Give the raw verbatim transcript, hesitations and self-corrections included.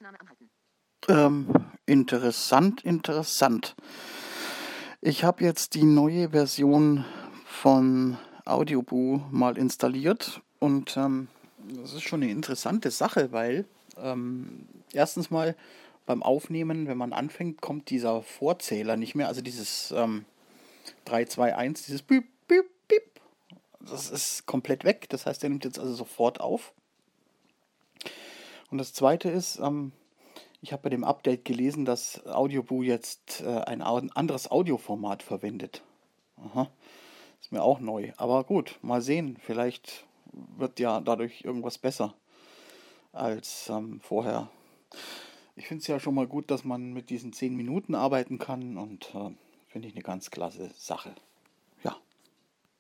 Ähm, interessant, interessant. Ich habe jetzt die neue Version von Audioboo mal installiert und ähm, das ist schon eine interessante Sache, weil ähm, erstens mal beim Aufnehmen, wenn man anfängt, kommt dieser Vorzähler nicht mehr, also dieses ähm, drei, zwei, eins, dieses Piep, Piep, Piep. Das ist komplett weg, das heißt, er nimmt jetzt also sofort auf. Und das zweite ist, ähm, ich habe bei dem Update gelesen, dass Audioboo jetzt äh, ein au- anderes Audioformat verwendet. Aha, ist mir auch neu. Aber gut, mal sehen. Vielleicht wird ja dadurch irgendwas besser als ähm, vorher. Ich finde es ja schon mal gut, dass man mit diesen zehn Minuten arbeiten kann und äh, finde ich eine ganz klasse Sache.